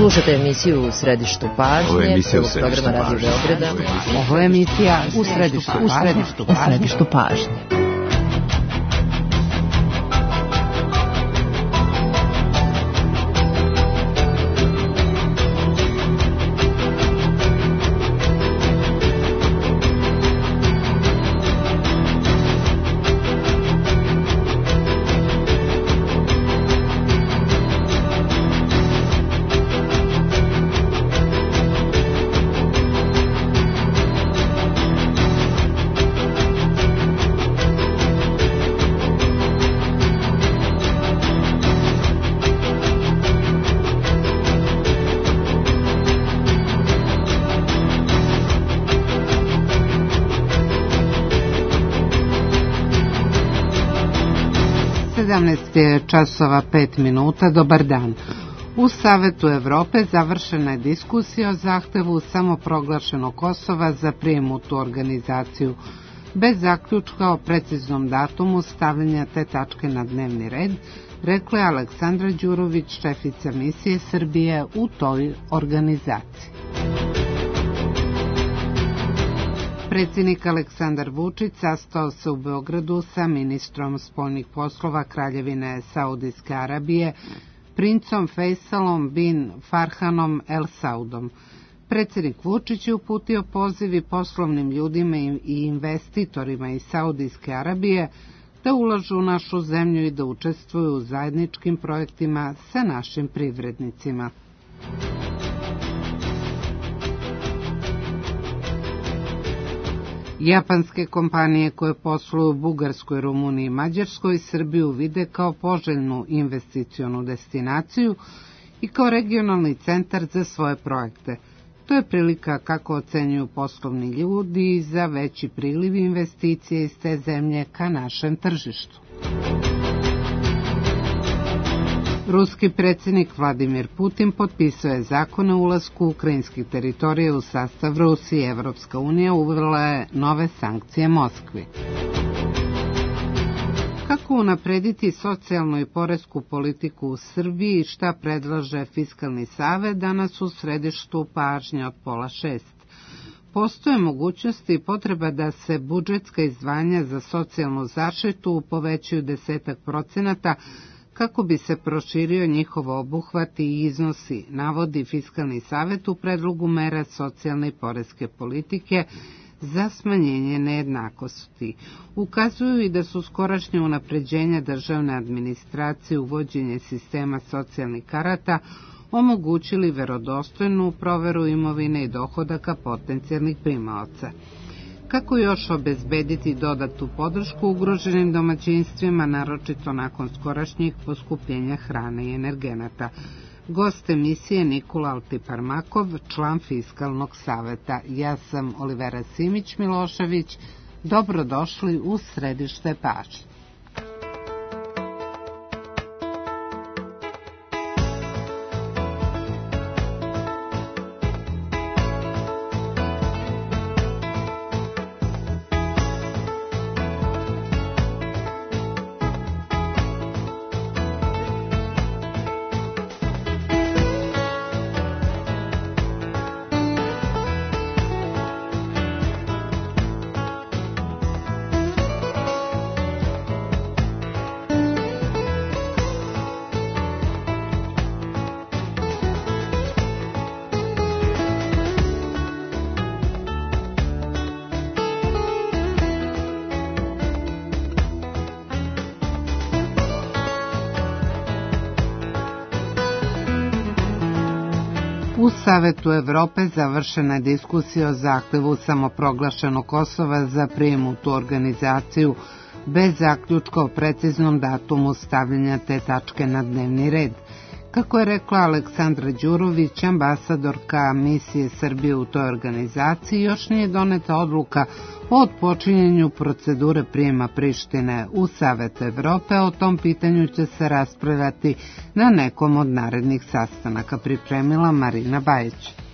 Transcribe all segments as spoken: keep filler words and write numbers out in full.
Slušate emisiju U središtu pažnje, prvog programa Radio Beograda. Ovo je emisija U središtu pažnje. U središtu pažnje. sedamnaest je časova pet minuta, dobar dan. U Savetu Evrope završena je diskusija o zahtevu samoproglašenog Kosova za prijem u tu organizaciju, bez zaključka o preciznom datumu stavljanja te tačke na dnevni red, rekla je Aleksandra Đurović, šefica misije Srbije u toj organizaciji. Predsjednik Aleksandar Vučić sastao se u Beogradu sa ministrom spoljnih poslova Kraljevine Saudijske Arabije, princom Fejsalom bin Farhanom El Saudom. Predsjednik Vučić je uputio poziv i poslovnim ljudima i investitorima iz Saudijske Arabije da ulažu u našu zemlju i da učestvuju u zajedničkim projektima sa našim privrednicima. Japanske kompanije koje posluju u Bugarskoj, Rumuniji i Mađarskoj Srbiju vide kao poželjnu investicionu destinaciju i kao regionalni centar za svoje projekte. To je prilika, kako ocenjuju poslovni ljudi, za veći priliv investicije iz te zemlje ka našem tržištu. Ruski predsjednik Vladimir Putin potpisao je zakon o ulasku ukrajinskih teritorija u sastav Rusije. Evropska unija uvela je nove sankcije Moskvi. Kako unaprediti socijalnu i poresku politiku u Srbiji i šta predlaže Fiskalni savet, danas u središtu pažnje od pola šest. Postoje mogućnosti i potreba da se budžetska izdvajanja za socijalnu zaštitu povećaju desetak procenata kako bi se proširio njihov obuhvat i iznosi, navodi Fiskalni savet u predlogu mera socijalne i poreske politike za smanjenje nejednakosti. Ukazuju i da su skorašnje unapređenja državne administracije, uvođenje sistema socijalnih karata omogućili verodostojnu proveru imovine i dohodaka potencijalnih primaoca. Kako još obezbediti dodatnu podršku ugroženim domaćinstvima, naročito nakon skorašnjih poskupljenja hrane i energenata? Gost emisije Nikola Altiparmakov, član Fiskalnog saveta. Ja sam Olivera Simić-Milošević. Dobrodošli u središte pažnje. U Savetu Evrope završena je diskusija o zahtevu samoproglašenog Kosova za prijem u tu organizaciju bez zaključka o preciznom datumu stavljanja te tačke na dnevni red. Kako je rekla Aleksandra Đurović, ambasadorka misije Srbije u toj organizaciji, još nije doneta odluka o otpočinjenju procedure prijema Prištine u Savet Evrope. O tom pitanju će se raspravljati na nekom od narednih sastanaka, pripremila Marina Bajić.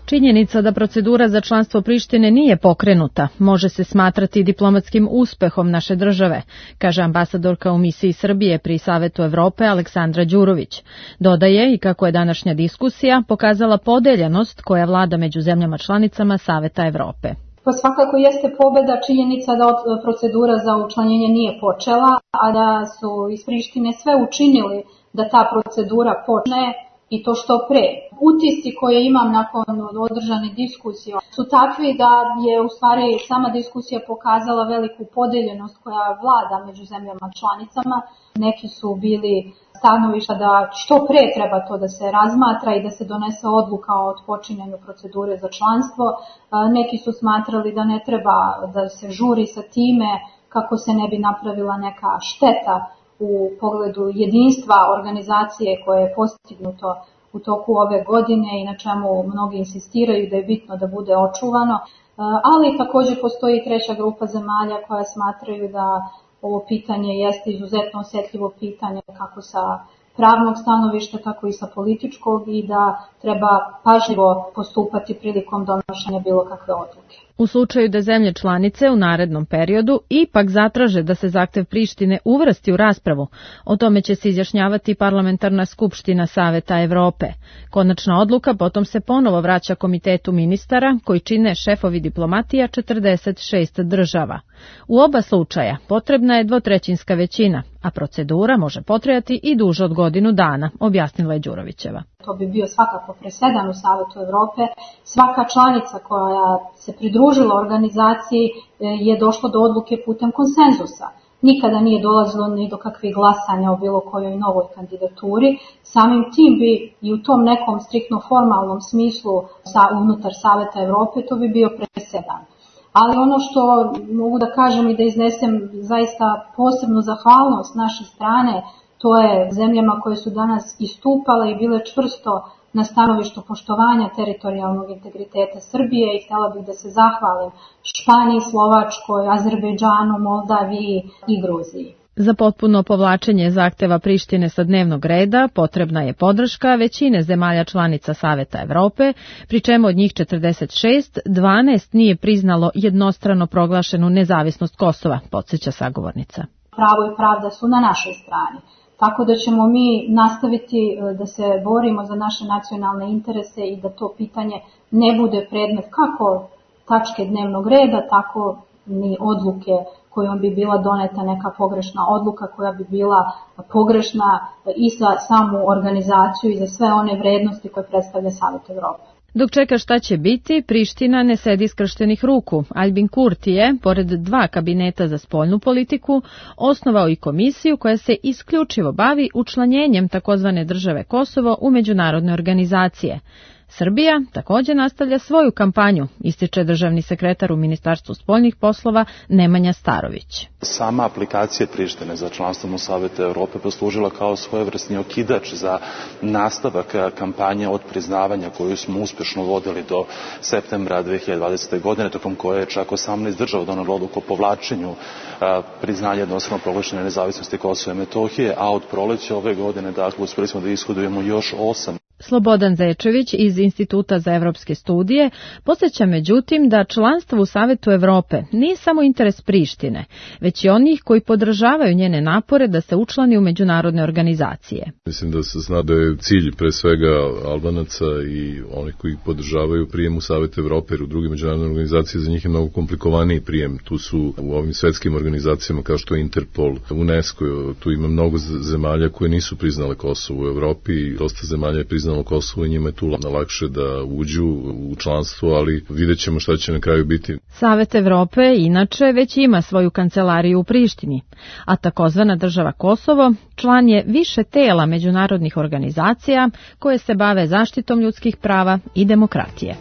Činjenica da procedura za članstvo Prištine nije pokrenuta može se smatrati diplomatskim uspehom naše države, kaže ambasadorka u misiji Srbije pri Savetu Evrope Aleksandra Đurović. Dodaje i kako je današnja diskusija pokazala podeljenost koja vlada među zemljama članicama Saveta Evrope. Pa svakako jeste pobeda činjenica da procedura za učlanjenje nije počela, a da su iz Prištine sve učinili da ta procedura počne i to što pre. Utisci koje imam nakon održane diskusije su takvi da je u stvari sama diskusija pokazala veliku podeljenost koja vlada među zemljama članicama. Neki su bili stanovišta da što pre treba to da se razmatra i da se donese odluka o otpočinjanju procedure za članstvo. Neki su smatrali da ne treba da se žuri sa time kako se ne bi napravila neka šteta u pogledu jedinstva organizacije koje je postignuto u toku ove godine i na čemu mnogi insistiraju da je bitno da bude očuvano, ali također postoji treća grupa zemalja koja smatraju da ovo pitanje jeste izuzetno osjetljivo pitanje kako sa pravnog stanovišta, tako i sa političkog i da treba pažljivo postupati prilikom donošenja bilo kakve odluke. U slučaju da zemlje članice u narednom periodu ipak zatraže da se zahtev Prištine uvrsti u raspravu, o tome će se izjašnjavati Parlamentarna skupština Saveta Evrope. Konačna odluka potom se ponovo vraća Komitetu ministara koji čine šefovi diplomatija četrdeset šest država. U oba slučaja potrebna je dvotrećinska većina, a procedura može potrajati i duže od godinu dana, objasnila je Đurovićeva. To bi bio svakako presedan u Savetu Evrope. Svaka članica koja se pridružila organizaciji je došla do odluke putem konsenzusa. Nikada nije dolazilo ni do kakvih glasanja o bilo kojoj novoj kandidaturi. Samim tim bi i u tom nekom striktno formalnom smislu sa unutar Saveta Evrope to bi bio presedan. Ali ono što mogu da kažem i da iznesem zaista posebnu zahvalnost naše strane, to je zemljama koje su danas istupale i bile čvrsto na stanovištu poštovanja teritorijalnog integriteta Srbije i htjela bih da se zahvalim Španiji, Slovačkoj, Azerbejdžanu, Moldaviji i Gruziji. Za potpuno povlačenje zahteva Prištine sa dnevnog reda potrebna je podrška većine zemalja članica Saveta Evrope, pri čemu od njih četrdeset šest, dvanaest nije priznalo jednostrano proglašenu nezavisnost Kosova, podsjeća sagovornica. Pravo i pravda su na našoj strani. Tako da ćemo mi nastaviti da se borimo za naše nacionalne interese i da to pitanje ne bude predmet kako tačke dnevnog reda, tako ni odluke kojom bi bila doneta neka pogrešna odluka, koja bi bila pogrešna i za samu organizaciju i za sve one vrednosti koje predstavlja Savet Evrope. Dok čeka šta će biti, Priština ne sedi skrštenih ruku. Albin Kurti je, pored dva kabineta za spoljnu politiku, osnovao i komisiju koja se isključivo bavi učlanjenjem takozvane države Kosovo u međunarodne organizacije. Srbija također nastavlja svoju kampanju, ističe državni sekretar u Ministarstvu spoljnih poslova Nemanja Starović. Sama aplikacija Prištine za članstvom u Savetu Evrope poslužila kao svojevrsni okidač za nastavak kampanje od priznavanja koju smo uspješno vodili do septembra dve hiljade dvadesete. godine, tokom koje je čak osamnaest država donelo odluku o povlačenju priznanja jednostrano proglašene nezavisnosti Kosova i Metohije, a od proleća ove godine, dakle, uspjeli smo da ishodujemo još osam. Slobodan Zečević iz Instituta za evropske studije podsjeća međutim da članstvo u Savetu Evrope nije samo interes Prištine, već i onih koji podržavaju njene napore da se učlani u međunarodne organizacije. Mislim da se zna da je cilj pre svega Albanaca i onih koji podržavaju prijem u Savet Evrope, jer u drugim međunarodne organizacije za njih je mnogo komplikovaniji prijem. Tu su u ovim svetskim organizacijama kao što je Interpol, UNESCO, tu ima mnogo zemalja koje nisu priznale Kosovo u Evropi i dosta zemalja je priznalo Kosovo i njima je tu lakše da uđu u članstvo, ali vidjet ćemo šta će na kraju biti. Savet Evrope inače već ima svoju kancelariju u Prištini, a takozvana država Kosovo član je više tela međunarodnih organizacija koje se bave zaštitom ljudskih prava i demokratije.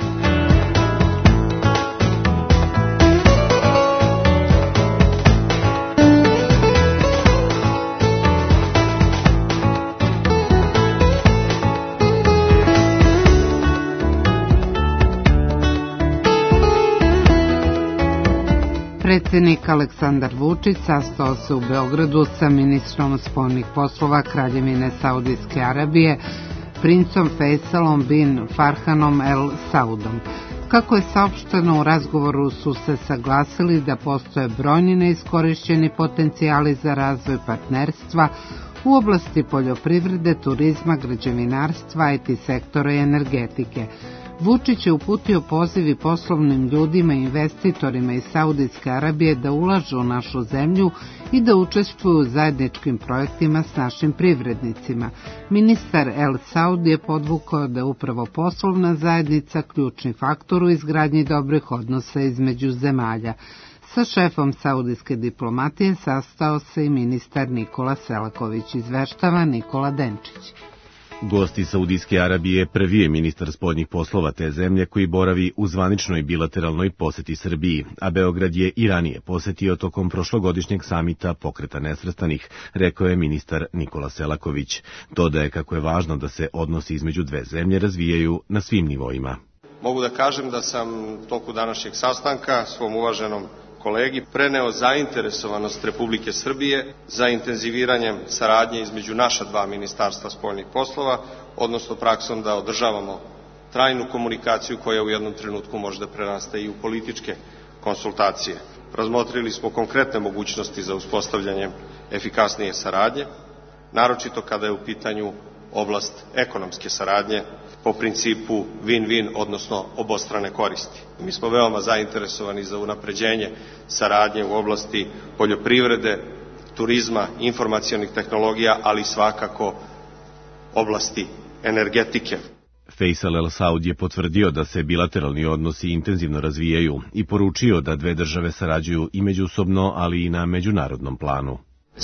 Predsjednik Aleksandar Vučić sastao se u Beogradu sa ministrom spoljnih poslova Kraljevine Saudijske Arabije princom Faisalom bin Farhanom El Saudom. Kako je saopšteno, u razgovoru su se saglasili da postoje brojni neiskorišćeni potencijali za razvoj partnerstva u oblasti poljoprivrede, turizma, građevinarstva, I T sektora i energetike. Vučić je uputio poziv i poslovnim ljudima i investitorima iz Saudijske Arabije da ulažu u našu zemlju i da učestvuju u zajedničkim projektima s našim privrednicima. Ministar El Saud je podvukao da je upravo poslovna zajednica ključni faktor u izgradnji dobrih odnosa između zemalja. Sa šefom saudijske diplomatije sastao se i ministar Nikola Selaković, izveštava Nikola Denčić. Gost iz Saudijske Arabije prvi je ministar spoljnih poslova te zemlje koji boravi u zvaničnoj bilateralnoj poseti Srbiji, a Beograd je i ranije posetio tokom prošlogodišnjeg samita Pokreta nesvrstanih, rekao je ministar Nikola Selaković. Dodaje kako je važno da se odnosi između dve zemlje razvijaju na svim nivoima. Mogu da kažem da sam toku današnjeg sastanka svom uvaženom kolegi preneo zainteresovanost Republike Srbije za intenziviranjem saradnje između naša dva ministarstva spoljnih poslova, odnosno praksom da održavamo trajnu komunikaciju koja u jednom trenutku može da preraste i u političke konsultacije. Razmotrili smo konkretne mogućnosti za uspostavljanje efikasnije saradnje, naročito kada je u pitanju oblast ekonomske saradnje po principu win-win, odnosno obostrane koristi. Mi smo veoma zainteresovani za unapređenje saradnje u oblasti poljoprivrede, turizma, informacionih tehnologija, ali svakako oblasti energetike. Faisal El Saud je potvrdio da se bilateralni odnosi intenzivno razvijaju i poručio da dve države sarađuju i međusobno, ali i na međunarodnom planu.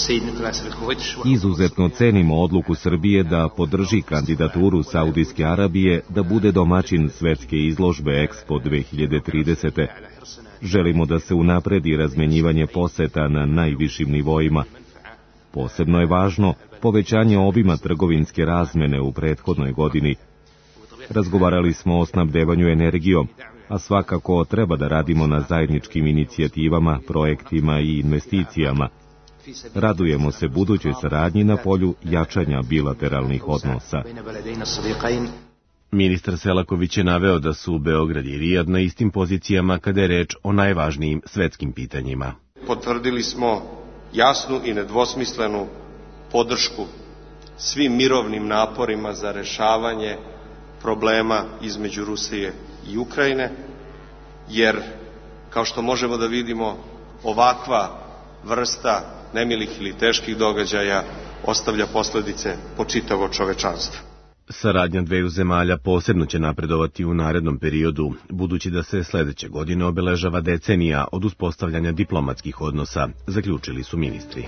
Izuzetno cenimo odluku Srbije da podrži kandidaturu Saudijske Arabije da bude domaćin svetske izložbe Expo dve hiljade tridesete. Želimo da se unapredi razmenjivanje poseta na najvišim nivoima. Posebno je važno povećanje obima trgovinske razmene u prethodnoj godini. Razgovarali smo o snabdevanju energijom, a svakako treba da radimo na zajedničkim inicijativama, projektima i investicijama. Radujemo se budućoj saradnji na polju jačanja bilateralnih odnosa. Ministar Selaković je naveo da su Beograd i Rijad na istim pozicijama kada je reč o najvažnijim svetskim pitanjima. Potvrdili smo jasnu i nedvosmislenu podršku svim mirovnim naporima za rešavanje problema između Rusije i Ukrajine, jer, kao što možemo da vidimo, ovakva vrsta nemilih ili teških događaja ostavlja posledice po čitavo čovečanstvo. Saradnja dveju zemalja posebno će napredovati u narednom periodu, budući da se sledeće godine obeležava decenija od uspostavljanja diplomatskih odnosa, zaključili su ministri.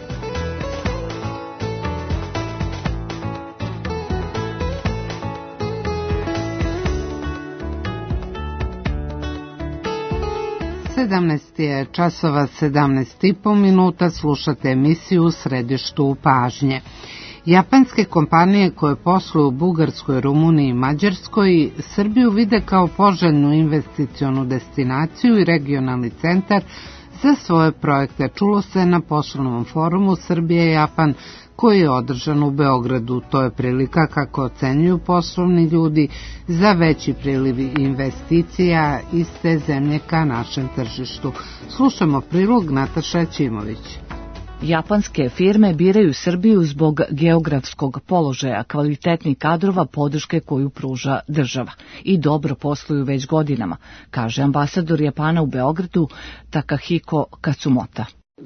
sedamnaest je časova, sedamnaest i po minuta, slušate emisiju U središtu pažnje. Japanske kompanije koje posluju u Bugarskoj, Rumuniji i Mađarskoj Srbiju vide kao poželjnu investicionu destinaciju i regionalni centar za svoje projekte. Čulo se na poslovnom forumu Srbija-Japan koji je održan u Beogradu. To je prilika, kako ocenjuju poslovni ljudi, za veći priliv investicija iz te zemlje ka našem tržištu. Slušamo prilog Nataša Ćimović. Japanske firme biraju Srbiju zbog geografskog položaja, kvalitetnih kadrova, podrške koju pruža država i dobro posluju već godinama, kaže ambasador Japana u Beogradu Takahiko Katsumota.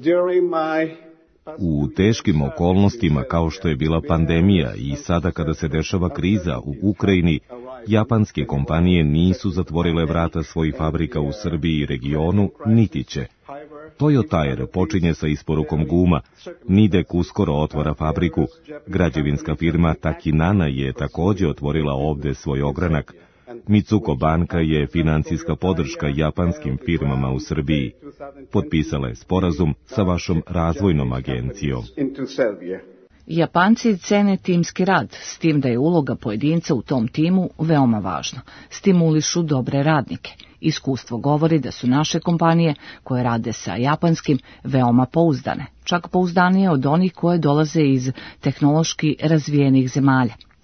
U teškim okolnostima kao što je bila pandemija i sada kada se dešava kriza u Ukrajini, japanske kompanije nisu zatvorile vrata svojih fabrika u Srbiji i regionu, niti će. Toyo Tire počinje sa isporukom guma, Nidek uskoro otvara fabriku, građevinska firma Takinana je također otvorila ovde svoj ogranak, Mitsuko banka je financijska podrška japanskim firmama u Srbiji. Potpisala je sporazum sa vašom razvojnom agencijom. Japanci cene timski rad, s tim da je uloga pojedinca u tom timu veoma važna. Stimulišu dobre radnike. Iskustvo govori da su naše kompanije koje rade sa japanskim veoma pouzdane, čak pouzdanije od onih koje dolaze iz tehnološki razvijenih zemalja,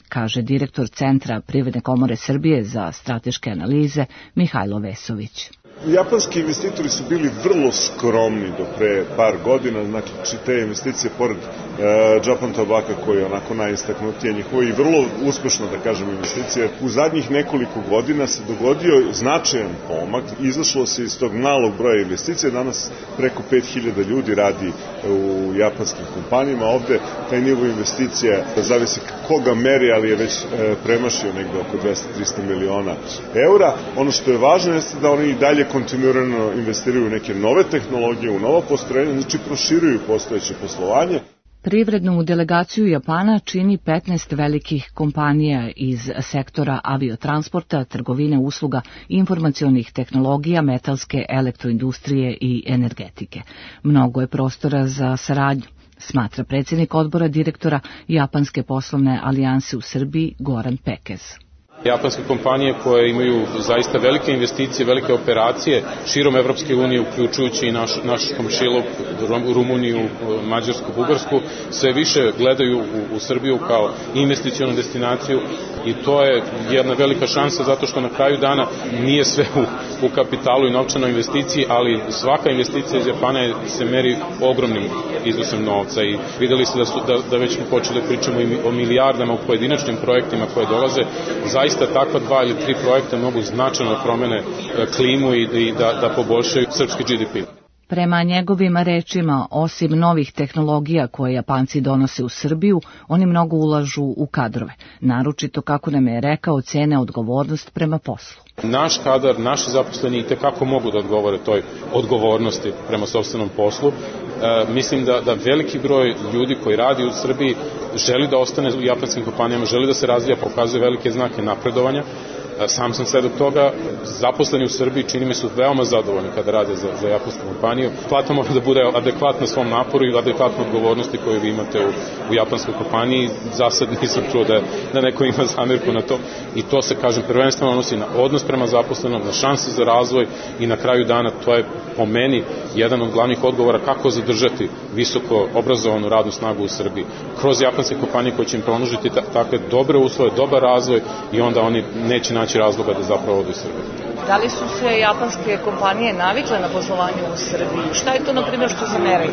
kaže direktor Centra Privredne komore Srbije za strateške analize Mihajlo Vesović. Japanski investitori su bili vrlo skromni do pre par godina, znači te investicije pored e, Japan Tobacco koji je onako najistaknutije njihovo i vrlo uspešno, da kažem, investicije. U zadnjih nekoliko godina se dogodio značajan pomak, izašlo se iz tog malog broja investicija, danas preko pet hiljada ljudi radi u japanskim kompanijama, ovde taj nivo investicija zavisi koga meri, ali je već e, premašio negde oko dvesta do trista miliona eura. Ono što je važno jeste da oni i dalje kontinuirano investiraju u neke nove tehnologije, u nova postrojenja, znači proširuju postojeće poslovanje. Privrednu delegaciju Japana čini petnaest velikih kompanija iz sektora aviotransporta, trgovine, usluga, informacionih tehnologija, metalske, elektroindustrije i energetike. Mnogo je prostora za saradnju, smatra predsjednik odbora direktora Japanske poslovne alijanse u Srbiji Goran Pekez. Japanske kompanije koje imaju zaista velike investicije, velike operacije širom Evropske unije, uključujući i naš, naš komšiluk, Rumuniju, Mađarsku, Bugarsku, sve više gledaju u, u Srbiju kao investicionu destinaciju i to je jedna velika šansa zato što na kraju dana nije sve u, u kapitalu i novčanoj investiciji, ali svaka investicija iz Japana se meri ogromnim iznosom novca i videli ste da, su, da, da već smo počeli da pričamo o milijardama u pojedinačnim projektima koje dolaze. Zaista takva dva ili tri projekta mogu značajno da promene klimu i, i da, da poboljšaju srpski G D P. Prema njegovim rečima, osim novih tehnologija koje Japanci donose u Srbiju, oni mnogo ulažu u kadrove, naročito, kako nam je rekao, cene odgovornost prema poslu. Naš kadar, naši zaposleni itekako mogu da odgovore toj odgovornosti prema sopstvenom poslu. E, mislim da, da veliki broj ljudi koji radi u Srbiji želi da ostane u japanskim kompanijama, želi da se razvija, pokazuje velike znake napredovanja. Sam sam svedok toga, zaposleni u Srbiji čini mi su veoma zadovoljni kada rade za, za japansku kompaniju. Plata mora da bude adekvatna svom naporu i adekvatna odgovornosti koju vi imate u, u japanskoj kompaniji. Za sad nisam čuo da, da neko ima zamirku na to i to se, kažem, prvenstveno odnosi na odnos prema zaposlenom, na šanse za razvoj i na kraju dana to je po meni jedan od glavnih odgovora kako zadržati visoko obrazovanu radnu snagu u Srbiji. Kroz japanske kompanije koje će im pronužiti takve dobre uslove, dobar razvoj i onda oni neće naći razloga da zapravo odu u Srbiju. Da li su se japanske kompanije navikle na poslovanje u Srbiji? Šta je to, na primjer, što zameraju?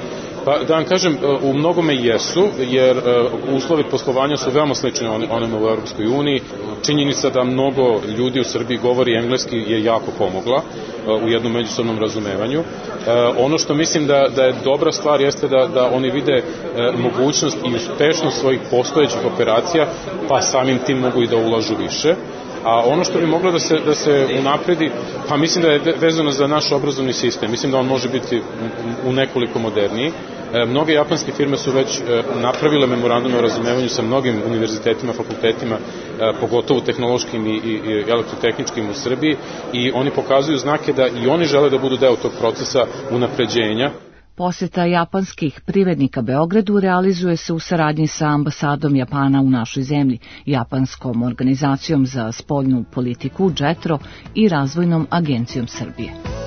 Pa da vam kažem, u mnogome jesu, jer uslovi poslovanja su veoma slični onima u Europskoj uniji. Činjenica da mnogo ljudi u Srbiji govori engleski je jako pomogla u jednom međusobnom razumevanju. Ono što mislim da, da je dobra stvar jeste da, da oni vide mogućnost i uspešnost svojih postojećih operacija, pa samim tim mogu i da ulažu više. A ono što bi moglo da se, da se unapredi, pa mislim da je vezano za naš obrazovni sistem. Mislim da on može biti u nekoliko moderniji. E, mnoge japanske firme su već e, napravile memorandume o razumevanju sa mnogim univerzitetima, fakultetima, e, pogotovo tehnološkim i, i, i elektrotehničkim u Srbiji i oni pokazuju znake da i oni žele da budu deo tog procesa unapređenja. Poseta japanskih privrednika Beogradu realizuje se u saradnji sa ambasadom Japana u našoj zemlji, Japanskom organizacijom za spoljnu politiku JETRO i Razvojnom agencijom Srbije.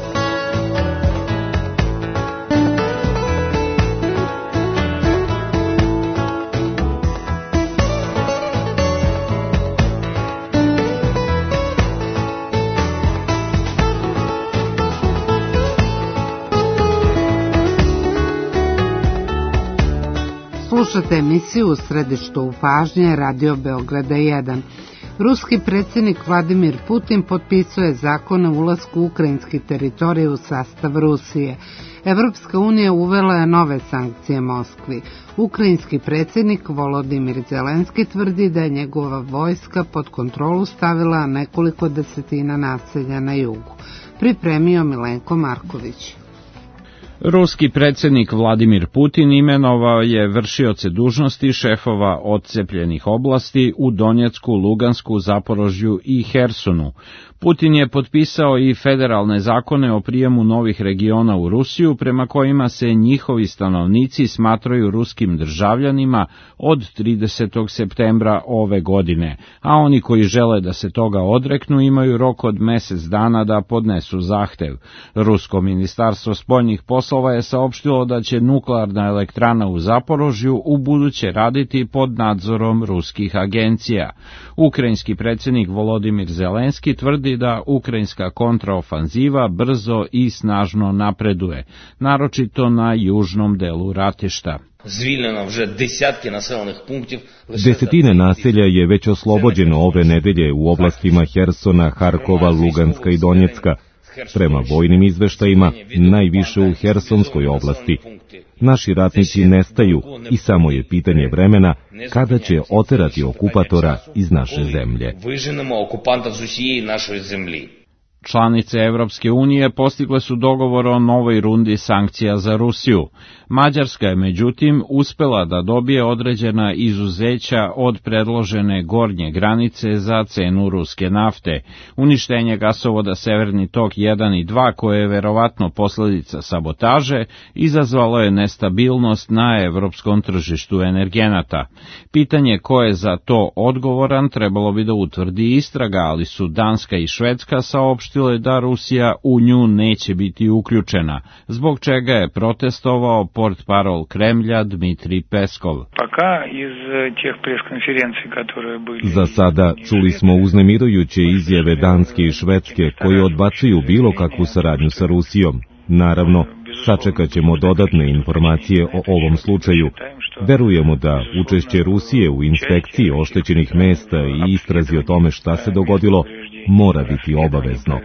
Slušate emisiju U središtu pažnje Radio Beograda jedan. Ruski predsjednik Vladimir Putin potpisuje zakon o ulasku ukrajinskih teritorija u sastav Rusije. Evropska unija uvela je nove sankcije Moskvi. Ukrajinski predsjednik Volodimir Zelenski tvrdi da je njegova vojska pod kontrolu stavila nekoliko desetina naselja na jugu. Pripremio Milenko Marković. Ruski predsjednik Vladimir Putin imenovao je vršioce dužnosti šefova odcepljenih oblasti u Donjecku, Lugansku, Zaporožju i Hersonu. Putin je potpisao i federalne zakone o prijemu novih regiona u Rusiju, prema kojima se njihovi stanovnici smatraju ruskim državljanima od tridesetog septembra ove godine, a oni koji žele da se toga odreknu imaju rok od mjesec dana da podnesu zahtev. Rusko ministarstvo spoljnih poslova poslova je saopštilo da će nuklearna elektrana u Zaporožju u buduće raditi pod nadzorom ruskih agencija. Ukrajinski predsjednik Volodimir Zelenski tvrdi da ukrajinska kontraofanziva brzo i snažno napreduje, naročito na južnom delu ratišta. Desetine naselja je već oslobođeno ove nedelje u oblastima Hersona, Harkova, Luganska i Donjecka. Prema vojnim izveštajima, najviše u Hersonskoj oblasti. Naši ratnici nestaju i samo je pitanje vremena kada će oterati okupatora iz naše zemlje. Članice Evropske unije postigle su dogovor o novoj rundi sankcija za Rusiju. Mađarska je međutim uspela da dobije određena izuzeća od predložene gornje granice za cenu ruske nafte. Uništenje gasovoda Severni tok jedan i dva, koje je verovatno posljedica sabotaže, izazvalo je nestabilnost na evropskom tržištu energenata. Pitanje ko je za to odgovoran trebalo bi da utvrdi istraga, ali su Danska i Švedska saopštile da Rusija u nju neće biti uključena, zbog čega je protestovao portparol Kremlja Dmitrij Peskov. Za sada čuli smo uznemirujuće izjave Danske i Švedske koje odbacuju bilo kakvu saradnju sa Rusijom. Naravno, sačekat ćemo dodatne informacije o ovom slučaju. Verujemo da učešće Rusije u inspekciji oštećenih mesta i istrazi o tome šta se dogodilo mora biti obavezno.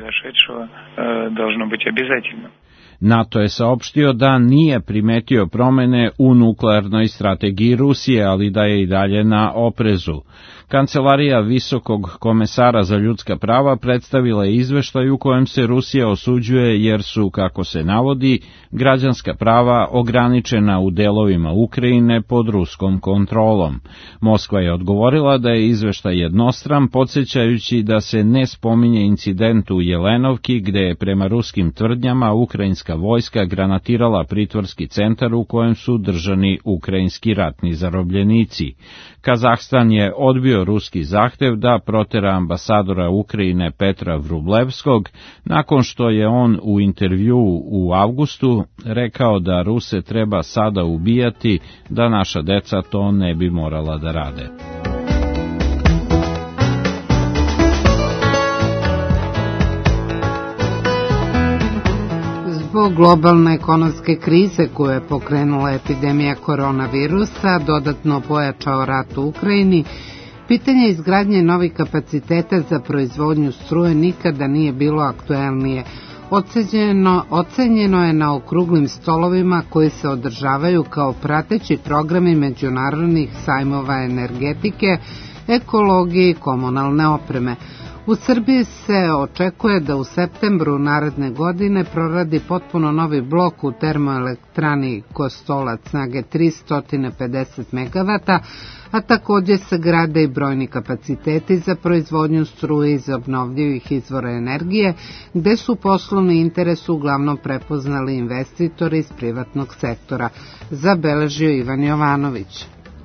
NATO je saopštio da nije primetio promene u nuklearnoj strategiji Rusije, ali da je i dalje na oprezu. Kancelarija Visokog komesara za ljudska prava predstavila je izveštaj u kojem se Rusija osuđuje jer su, kako se navodi, građanska prava ograničena u delovima Ukrajine pod ruskom kontrolom. Moskva je odgovorila da je izveštaj jednostran, podsjećajući da se ne spominje incident u Jelenovki, gde je prema ruskim tvrdnjama ukrajinska vojska granatirala pritvorski centar u kojem su držani ukrajinski ratni zarobljenici. Kazahstan je odbio ruski zahtev da protera ambasadora Ukrajine Petra Vrublevskog, nakon što je on u intervjuu u avgustu rekao da Ruse treba sada ubijati, da naša deca to ne bi morala da rade. Zbog globalne ekonomske krize koju je pokrenula epidemija koronavirusa, dodatno pojačao rat u Ukrajini, pitanje izgradnje novih kapaciteta za proizvodnju struje nikada nije bilo aktuelnije. Ocenjeno, ocenjeno je na okruglim stolovima koji se održavaju kao prateći programi međunarodnih sajmova energetike, ekologije i komunalne opreme. U Srbiji se očekuje da u septembru naredne godine proradi potpuno novi blok u termoelektrani Kostolac snage tristo pedeset megavata, a također se grade i brojni kapaciteti za proizvodnju struje iz obnovljivih izvora energije, gde su poslovni interes uglavnom prepoznali investitori iz privatnog sektora, zabeležio Ivan Jovanović.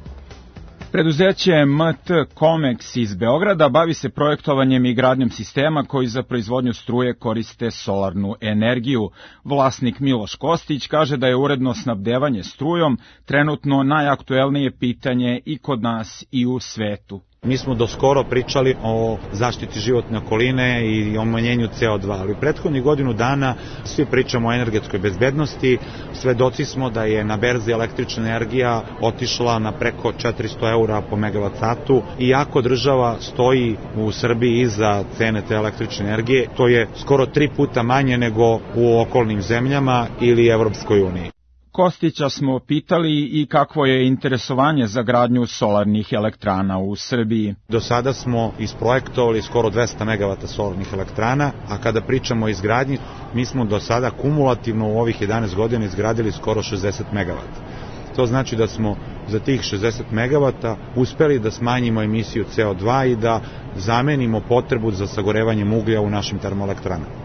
Preduzeće M T Comex iz Beograda bavi se projektovanjem i gradnjom sistema koji za proizvodnju struje koriste solarnu energiju. Vlasnik Miloš Kostić kaže da je uredno snabdevanje strujom trenutno najaktuelnije pitanje i kod nas i u svetu. Mi smo do skoro pričali o zaštiti životne okoline i o umanjenju C O dva, ali u prethodnih godinu dana svi pričamo o energetskoj bezbednosti, svedoci smo da je na berzi električna energija otišla na preko četiristo eura po megavat satu, iako država stoji u Srbiji iza cene te električne energije, to je skoro tri puta manje nego u okolnim zemljama ili Evropskoj uniji. Kostića smo pitali i kakvo je interesovanje za gradnju solarnih elektrana u Srbiji. Do sada smo isprojektovali skoro dvesta megavata solarnih elektrana, a kada pričamo o izgradnji, mi smo do sada kumulativno u ovih jedanaest godina izgradili skoro šezdeset megavata. To znači da smo za tih šezdeset megavata uspeli da smanjimo emisiju C O dva i da zamenimo potrebu za sagorevanjem uglja u našim termoelektranama.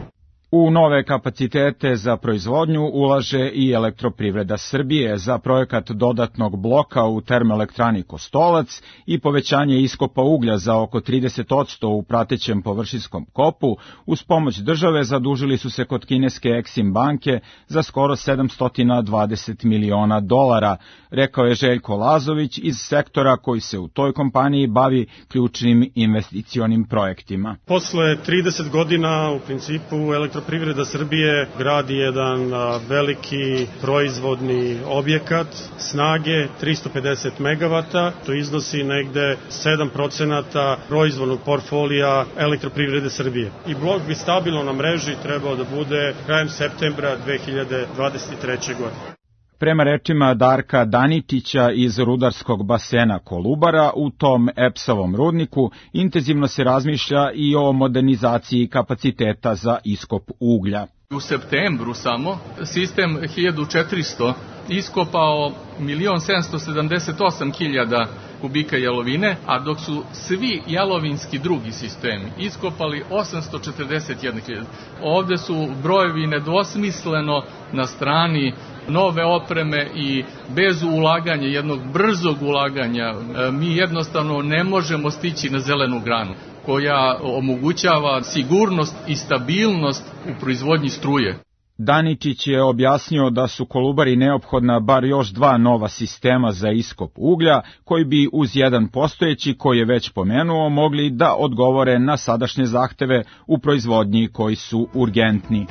U nove kapacitete za proizvodnju ulaže i Elektroprivreda Srbije za projekat dodatnog bloka u termoelektrani Kostolac i povećanje iskopa uglja za oko trideset posto u pratećem površinskom kopu. Uz pomoć države zadužili su se kod kineske Exim banke za skoro sedamsto dvadeset miliona dolara, rekao je Željko Lazović iz sektora koji se u toj kompaniji bavi ključnim investicionim projektima. Posle trideset godina u principu Elektroprivreda Srbije gradi jedan a, veliki proizvodni objekat snage tristo pedeset megavata, to iznosi negde sedam procenata proizvodnog portfolija Elektroprivrede Srbije. I blok bi stabilno na mreži trebao da bude krajem septembra dve hiljade dvadeset treće. godine. Prema rečima Darka Danitića iz rudarskog basena Kolubara, u tom E P S-ovom rudniku intenzivno se razmišlja i o modernizaciji kapaciteta za iskop uglja. U septembru samo sistem hiljadu četiristo iskopao milion sedamsto sedamdeset osam hiljada kubika jalovine, a dok su svi jalovinski drugi sistemi iskopali osamsto četrdeset jedna hiljada. Ovde su brojevi nedvosmisleno na strani nove opreme i bez ulaganja, jednog brzog ulaganja, mi jednostavno ne možemo stići na zelenu granu koja omogućava sigurnost i stabilnost u proizvodnji struje. Daničić je objasnio da su Kolubari neophodna bar još dva nova sistema za iskop uglja, koji bi uz jedan postojeći, koji je već pomenuo, mogli da odgovore na sadašnje zahteve u proizvodnji koji su urgentni.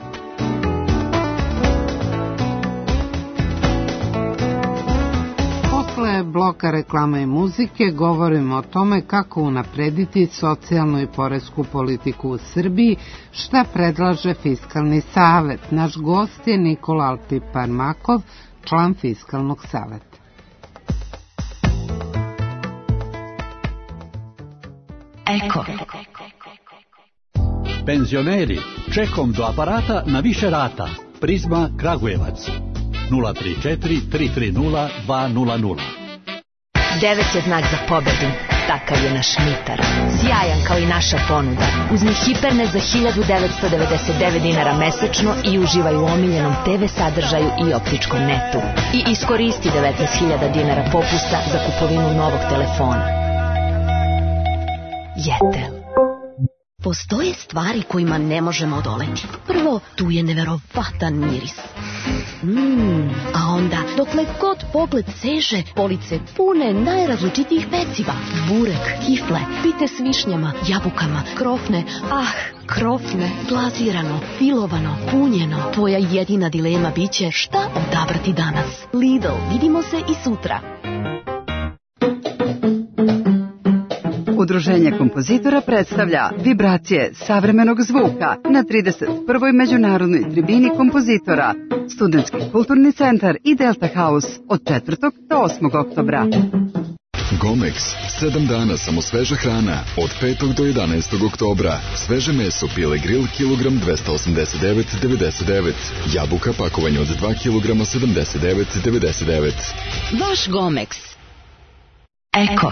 Bloka reklama i muzike govorimo o tome kako unaprediti socijalnu i poresku politiku u Srbiji, šta predlaže Fiskalni savet. Naš gost je Nikola Altiparmakov, član Fiskalnog saveta. Eko. Penzioneri, čekom do aparata na više rata. Prizma Kragujevac. nula tri četiri tri tri nula dva nula nula. Devet je znak za pobedu, takav je naš Mitar. Sjajan kao i naša ponuda. Uzmi Hipernet za hiljadu devetsto devedeset devet dinara mesečno i uživaj u omiljenom te ve sadržaju i optičkom netu. I iskoristi devetnaest hiljada dinara popusta za kupovinu novog telefona. Jetel. Postoje stvari kojima ne možemo odoleti. Prvo, tu je neverovatan miris. Mmm, a onda, dokle god pogled seže, police pune najrazličitijih peciva. Burek, kifle, pite s višnjama, jabukama, krofne, ah, krofne, glazirano, filovano, punjeno. Tvoja jedina dilema biće šta odabrati danas. Lidl, vidimo se i sutra. Udruženje kompozitora predstavlja vibracije savremenog zvuka na trideset prvoj međunarodnoj tribini kompozitora, Studentski kulturni centar i Delta House od četvrtog do osmog oktobra. Gomex, sedam dana samo sveža hrana, od petog do jedanaestog oktobra. Sveže meso Pile Grill, kilogram dvesta osamdeset devet devedeset devet. Jabuka pakovanje od dva kilograma sedamdeset devet devedeset devet. Vaš Gomex. Eko.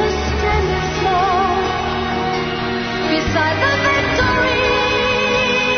Beside the victory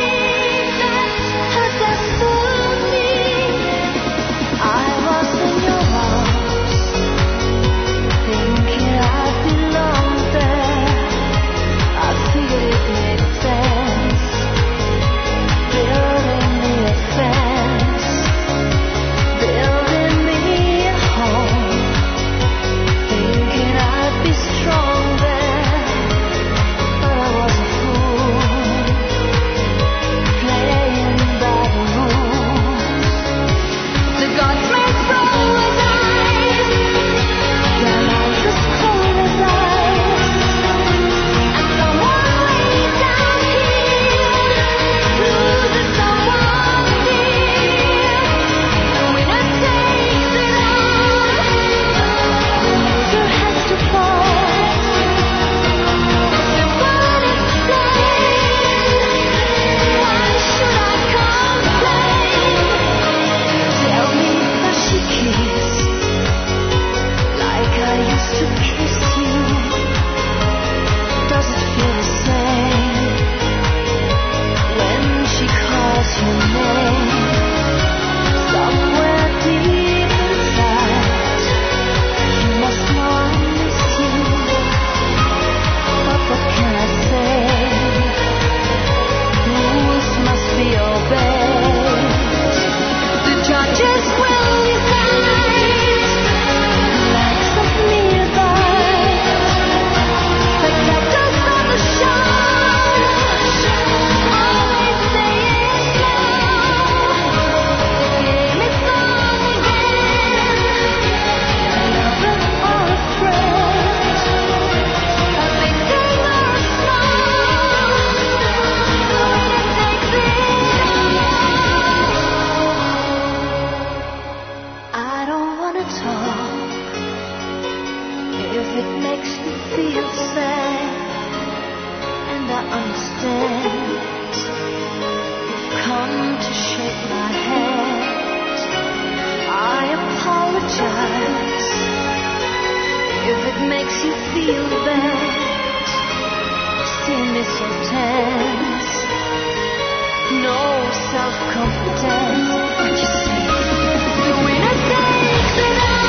so tense, no self-confidence. What you say? The winner takes it all.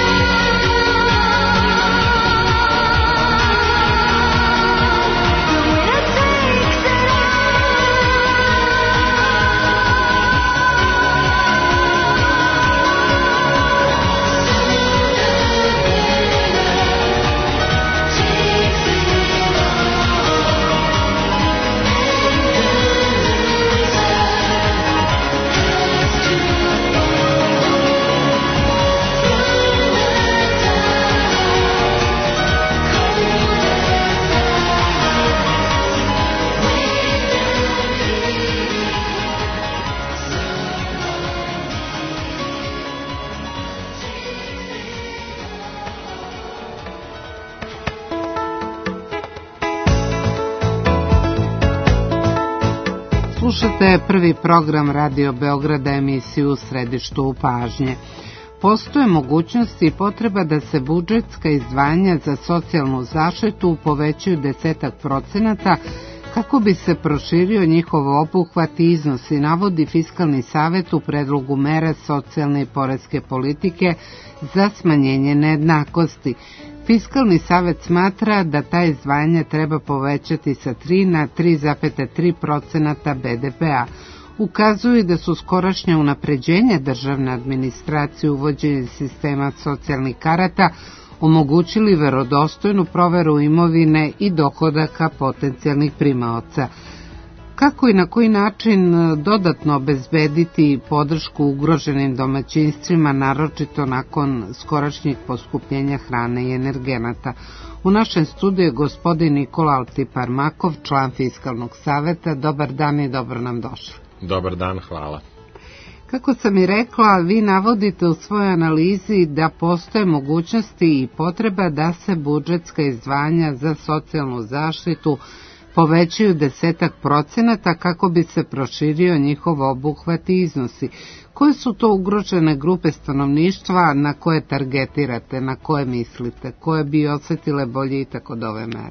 Slušate prvi program Radio Beograda, emisiju u središtu pažnje. Postoje mogućnosti i potreba da se budžetska izdvajanja za socijalnu zaštitu povećaju desetak procenata kako bi se proširio njihov obuhvat i iznos, i navodi Fiskalni savet u predlogu mera socijalne i poreske politike za smanjenje nejednakosti. Fiskalni savet smatra da ta izdvajanja treba povećati sa tri na tri zarez tri procenata be de pe-a. Ukazuju da su skorašnja unapređenja državne administracije uvođenjem sistema socijalnih karata omogućili verodostojnu proveru imovine i dohodaka potencijalnih primaoca. Kako i na koji način dodatno obezbediti podršku ugroženim domaćinstvima, naročito nakon skorašnjih poskupljenja hrane i energenata? U našem studiju je gospodin Nikola Altiparmakov, član Fiskalnog saveta. Dobar dan i dobro nam došli. Dobar dan, hvala. Kako sam i rekla, vi navodite u svojoj analizi da postoje mogućnosti i potreba da se budžetska izdvajanja za socijalnu zaštitu povećaju desetak procenata kako bi se proširio njihov obuhvat i iznosi. Koje su to ugrožene grupe stanovništva na koje targetirate, na koje mislite, koje bi osetile boljitak od ove mere?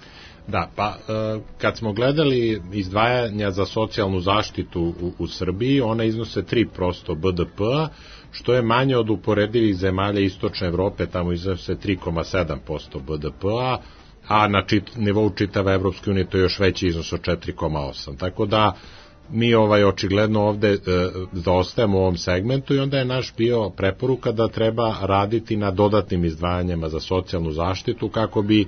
Da, pa kad smo gledali izdvajanja za socijalnu zaštitu u, u Srbiji, one iznose tri posto be de pe-a, što je manje od uporedivih zemalja Istočne Evrope, tamo iznose tri zarez sedam posto be de pe-a, a na čit, nivou čitave Evropske unije to je još veći iznos od četiri zarez osam. Tako da mi ovaj očigledno ovde e, zaostajemo u ovom segmentu i onda je naš bio preporuka da treba raditi na dodatnim izdvajanjima za socijalnu zaštitu kako bi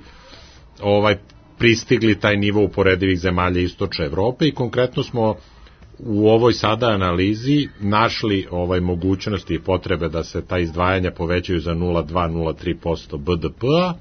ovaj pristigli taj nivo uporedivih zemalja Istočne Evrope i konkretno smo u ovoj sada analizi našli ovaj mogućnosti i potrebe da se ta izdvajanja povećaju za nula zarez dva do nula zarez tri posto be de pe-a.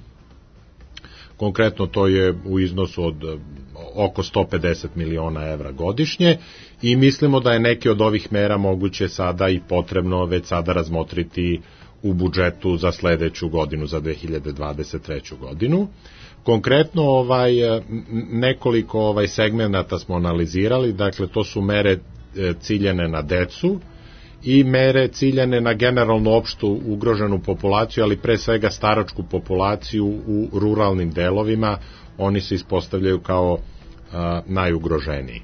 Konkretno to je u iznosu od oko sto pedeset miliona evra godišnje i mislimo da je neke od ovih mera moguće sada i potrebno već sada razmotriti u budžetu za sledeću godinu, za dve hiljade dvadeset treću godinu. Konkretno ovaj nekoliko ovaj segmenata smo analizirali, dakle to su mere ciljene na decu i mere ciljene na generalno opštu ugroženu populaciju, ali pre svega staračku populaciju u ruralnim delovima, oni se ispostavljaju kao a, najugroženiji.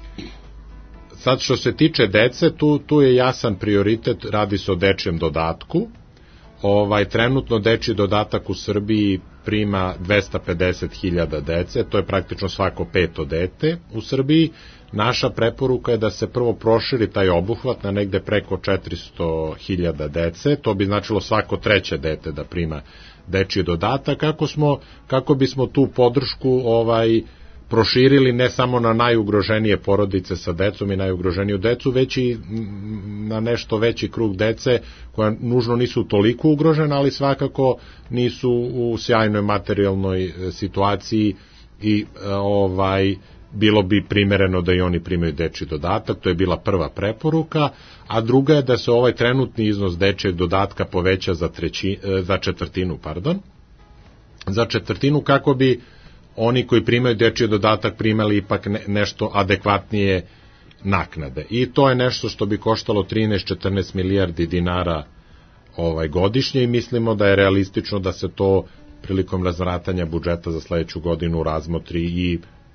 Sad što se tiče dece, tu, tu je jasan prioritet, radi se o dečijem dodatku. Ovaj, trenutno dečiji dodatak u Srbiji prima dvesta pedeset hiljada dece, to je praktično svako peto dete u Srbiji. Naša preporuka je da se prvo proširi taj obuhvat na negde preko četiristo hiljada dece, to bi značilo svako treće dete da prima dečiji dodatak, kako smo, kako bismo tu podršku ovaj proširili ne samo na najugroženije porodice sa decom i najugroženiju decu, već i na nešto veći krug dece koja nužno nisu toliko ugrožena, ali svakako nisu u sjajnoj materijalnoj situaciji i ovaj bilo bi primereno da i oni primaju dečji dodatak. To je bila prva preporuka, a druga je da se ovaj trenutni iznos dečjeg dodatka poveća za, treći, za četvrtinu, pardon, za četvrtinu kako bi oni koji primaju dečji dodatak primali ipak ne, nešto adekvatnije naknade. I to je nešto što bi koštalo trinaest do četrnaest milijardi dinara ovaj godišnje i mislimo da je realistično da se to prilikom razvratanja budžeta za sledeću godinu razmotri i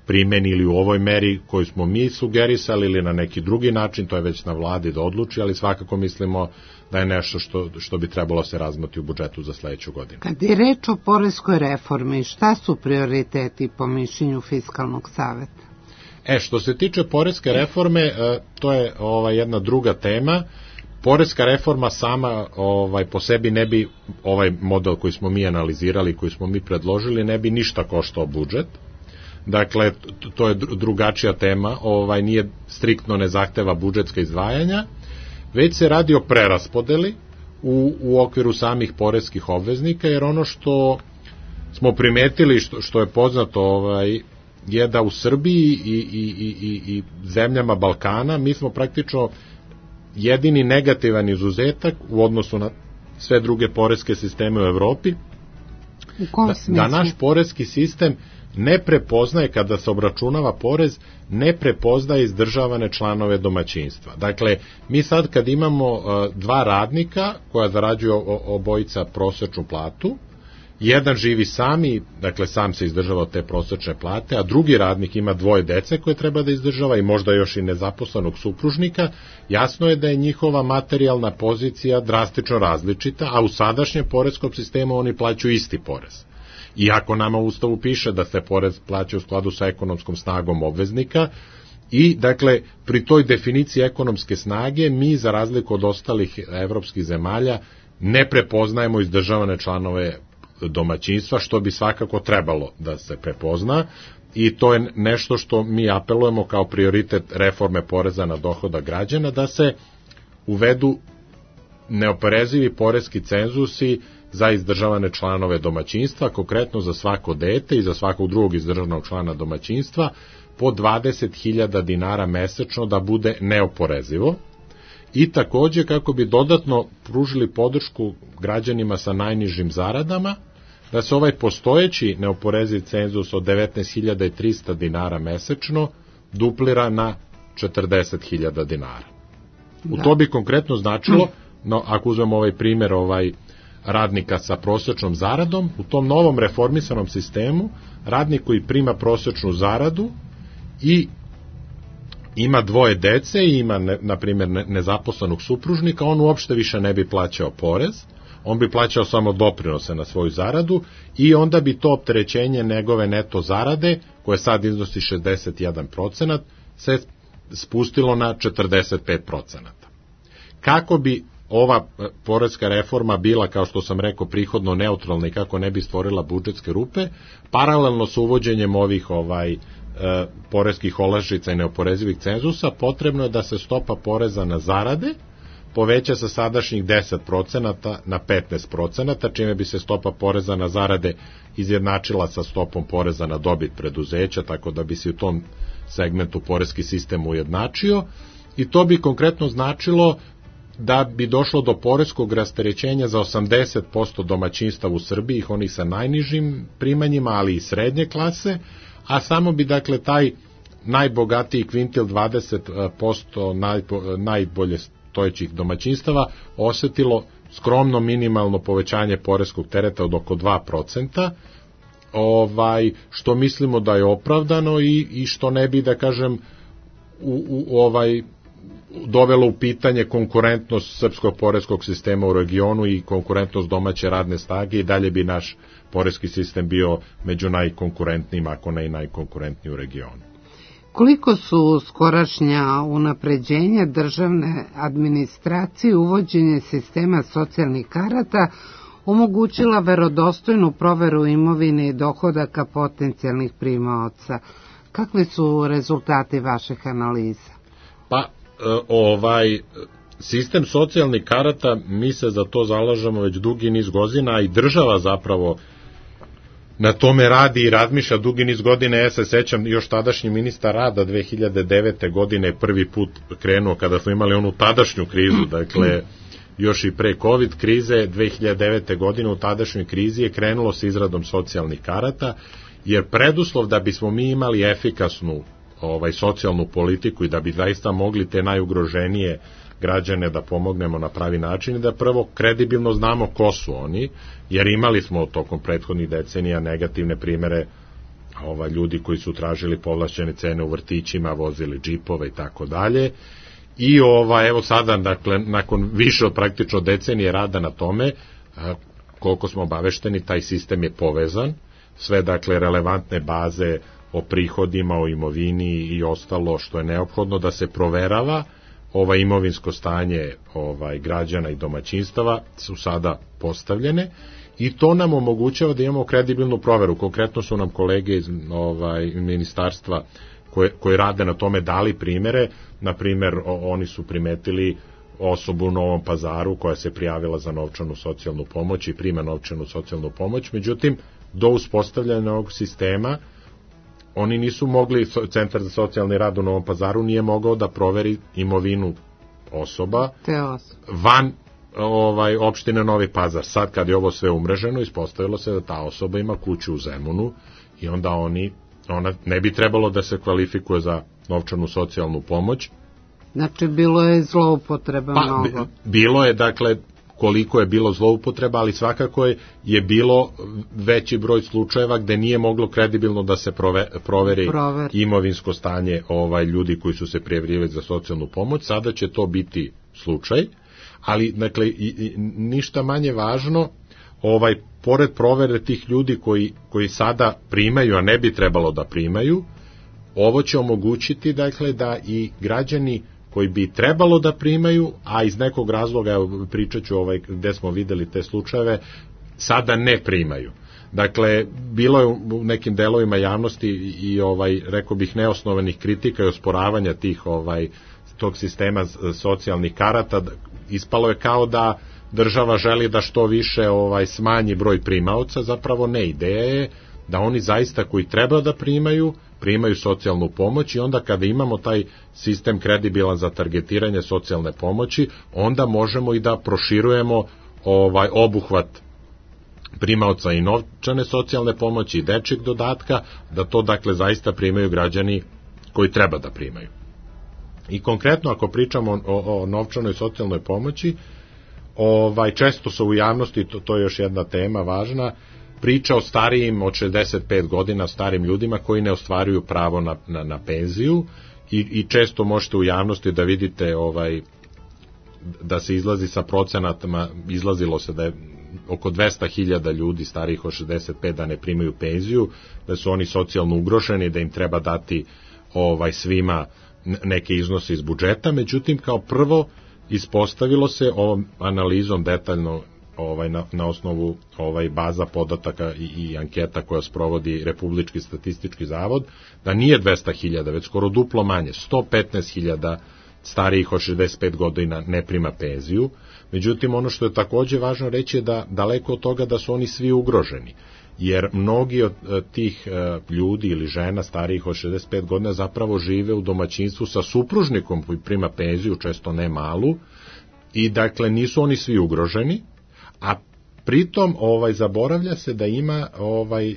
primeni ili u ovoj meri koju smo mi sugerisali ili na neki drugi način, to je već na vladi da odluči, ali svakako mislimo da je nešto što, što bi trebalo se razmoti u budžetu za sledeću godinu. Kad je reč o poreskoj reformi, šta su prioriteti po mišljenju Fiskalnog saveta? E, što se tiče poreske reforme, to je ovaj, jedna druga tema. Poreska reforma sama ovaj, po sebi ne bi, ovaj model koji smo mi analizirali, koji smo mi predložili, ne bi ništa koštao budžet. Dakle, to je drugačija tema, ovaj, nije striktno ne zahteva budžetska izdvajanja, već se radi o preraspodeli u, u okviru samih poreskih obveznika, jer ono što smo primetili, što, što je poznato, ovaj, je da u Srbiji i, i, i, i zemljama Balkana mi smo praktično jedini negativan izuzetak u odnosu na sve druge poreske sisteme u Evropi, u da, da naš poreski sistem ne prepoznaje, kada se obračunava porez, ne prepoznaje izdržavane članove domaćinstva. Dakle, mi sad kad imamo uh, dva radnika koja zarađuju obojica prosečnu platu, jedan živi sami, dakle sam se izdržava od te prosečne plate, a drugi radnik ima dvoje dece koje treba da izdržava i možda još i nezaposlenog supružnika, jasno je da je njihova materijalna pozicija drastično različita, a u sadašnjem poreskom sistemu oni plaćaju isti porez. Iako nama u Ustavu piše da se porez plaća u skladu sa ekonomskom snagom obveznika i, dakle, pri toj definiciji ekonomske snage mi, za razliku od ostalih evropskih zemalja, ne prepoznajemo izdržavane članove domaćinstva, što bi svakako trebalo da se prepozna, i to je nešto što mi apelujemo kao prioritet reforme poreza na dohodak građana, da se uvedu neoporezivi poreski cenzusi za izdržavane članove domaćinstva, konkretno za svako dete i za svakog drugog izdržavanog člana domaćinstva, po dvadeset hiljada dinara mesečno, da bude neoporezivo, i takođe kako bi dodatno pružili podršku građanima sa najnižim zaradama, da se ovaj postojeći neoporeziv cenzus od devetnaest hiljada trista dinara mesečno duplira na četrdeset hiljada dinara. U to bi konkretno značilo, no, ako uzmemo ovaj primer ovaj radnika sa prosečnom zaradom, u tom novom reformisanom sistemu radnik koji prima prosečnu zaradu i ima dvoje dece i ima, ne, na primjer, nezaposlenog supružnika, on uopšte više ne bi plaćao porez, on bi plaćao samo doprinose na svoju zaradu i onda bi to opterećenje njegove neto zarade, koje sad iznosi šezdeset jedan procenat, se spustilo na četrdeset pet procenata. Kako bi ova poreska reforma bila, kao što sam rekao, prihodno neutralna i kako ne bi stvorila budžetske rupe, paralelno sa uvođenjem ovih ovaj poreskih olakšica i neoporezivih cenzusa, potrebno je da se stopa poreza na zarade poveća sa sadašnjih deset procenata na petnaest procenata, čime bi se stopa poreza na zarade izjednačila sa stopom poreza na dobit preduzeća, tako da bi se u tom segmentu poreski sistem ujednačio, i to bi konkretno značilo da bi došlo do poreskog rasterećenja za osamdeset posto domaćinstava u Srbiji, onih sa najnižim primanjima, ali i srednje klase, a samo bi, dakle, taj najbogatiji kvintil, dvadeset posto najbolje stojećih domaćinstava, osetilo skromno minimalno povećanje poreskog tereta od oko dva procenta, ovaj, što mislimo da je opravdano i, i što ne bi, da kažem, u, u, ovaj, dovelo u pitanje konkurentnost srpskog poreskog sistema u regionu i konkurentnost domaće radne snage, i dalje bi naš poreski sistem bio među najkonkurentnijim, ako ne i najkonkurentniji u regionu. Koliko su skorašnja unapređenja državne administracije, uvođenje sistema socijalnih karata omogućila verodostojnu proveru imovine i dohodaka potencijalnih primaoca? Kakvi su rezultati vaših analiza? Pa, ovaj sistem socijalnih karata, mi se za to zalažemo već dugi niz godina i država zapravo na tome radi i razmišlja dugi niz godina. Ja se sećam, još tadašnji ministar rada dve hiljade devete godine prvi put krenuo kada smo imali onu tadašnju krizu, dakle još i pre COVID krize, dve hiljade devete godine u tadašnjoj krizi je krenulo sa izradom socijalnih karata, jer preduslov da bismo mi imali efikasnu ovaj socijalnu politiku i da bi zaista mogli te najugroženije građane da pomognemo na pravi način, i da prvo kredibilno znamo ko su oni, jer imali smo tokom prethodnih decenija negativne primere ovaj, ljudi koji su tražili povlašćene cene u vrtićima, vozili džipove i tako dalje. I ova, evo sada, dakle, nakon više od praktično decenije rada na tome, a, koliko smo obavešteni, taj sistem je povezan, sve, dakle, relevantne baze o prihodima, o imovini i ostalo što je neophodno da se proverava, ovaj imovinsko stanje ovaj građana i domaćinstava su sada postavljene i to nam omogućava da imamo kredibilnu proveru. Konkretno su nam kolege iz ovaj ministarstva koje, koje rade na tome dali primere, na primer oni su primetili osobu u Novom Pazaru koja se prijavila za novčanu socijalnu pomoć i prima novčanu socijalnu pomoć, međutim do uspostavljanja ovog sistema oni nisu mogli, Centar za socijalni rad u Novom Pazaru nije mogao da proveri imovinu osoba van ovaj, opštine Novi Pazar. Sad kad je ovo sve umreženo, ispostavilo se da ta osoba ima kuću u Zemunu i onda oni, ona ne bi trebalo da se kvalifikuje za novčanu socijalnu pomoć. Znači bilo je zloupotreba pa, mnogo. Bilo je, dakle, koliko je bilo zloupotreba, ali svakako je, je bilo veći broj slučajeva gde nije moglo kredibilno da se prove, proveri Prover. imovinsko stanje ovaj ljudi koji su se prijavljivali za socijalnu pomoć. Sada će to biti slučaj, ali dakle i, i, ništa manje važno, ovaj pored provere tih ljudi koji koji sada primaju, a ne bi trebalo da primaju, ovo će omogućiti, dakle, da i građani koji bi trebalo da primaju, a iz nekog razloga, evo, pričat ću ovaj, gde smo videli te slučajeve, sada ne primaju. Dakle, bilo je u nekim delovima javnosti i, i ovaj, rekao bih, neosnovanih kritika i osporavanja tih, ovaj, tog sistema socijalnih karata. Ispalo je kao da država želi da što više ovaj, smanji broj primaoca, zapravo ne, ideja je da oni zaista koji treba da primaju, primaju socijalnu pomoć i onda kada imamo taj sistem kredibilan za targetiranje socijalne pomoći, onda možemo i da proširujemo ovaj obuhvat primaoca i novčane socijalne pomoći i dečjeg dodatka, da to dakle zaista primaju građani koji treba da primaju. I konkretno ako pričamo o, o novčanoj socijalnoj pomoći, ovaj često se u javnosti, to, to je još jedna tema važna, priča o starijim od šezdeset pet godina, starim ljudima koji ne ostvaruju pravo na, na, na penziju i, i često možete u javnosti da vidite ovaj da se izlazi sa procenatama, izlazilo se da je oko dvesta hiljada ljudi starijih od šezdeset pet da ne primaju penziju, da su oni socijalno ugroženi, da im treba dati ovaj svima neke iznose iz budžeta. Međutim, kao prvo ispostavilo se ovom analizom detaljno ovaj na, na osnovu ovaj baza podataka i, i anketa koja sprovodi Republički statistički zavod, da nije dvesta hiljada, već skoro duplo manje, sto petnaest hiljada starijih od šezdeset pet godina ne prima penziju. Međutim, ono što je takođe važno reći je da daleko od toga da su oni svi ugroženi, jer mnogi od tih ljudi ili žena starijih od šezdeset pet godina zapravo žive u domaćinstvu sa supružnikom koji prima penziju, često ne malu, i dakle nisu oni svi ugroženi, a pritom ovaj zaboravlja se da ima ovaj